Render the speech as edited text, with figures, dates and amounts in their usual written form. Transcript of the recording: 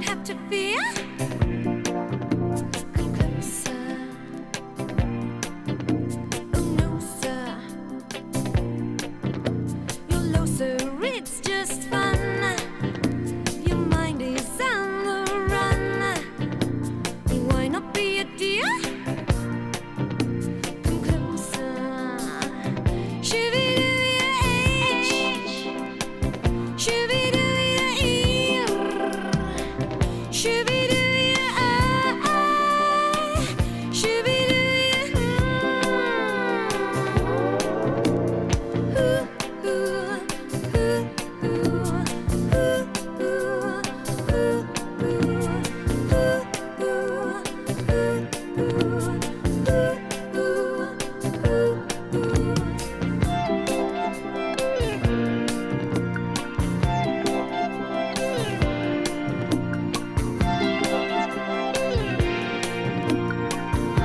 have to fear. Come closer. Oh no, sir. You're low, sir. It's just fun. Your mind is on the run. Why not be a dear? Come closer. Shoo-be-doo-ya-H. Shoo-be-doo-ya-E. Shoo-be-doo-ya-I. Shoo-be-doo-ya. Ooh, ooh, ooh, ooh, ooh, ooh, ooh, ooh, ooh, ooh.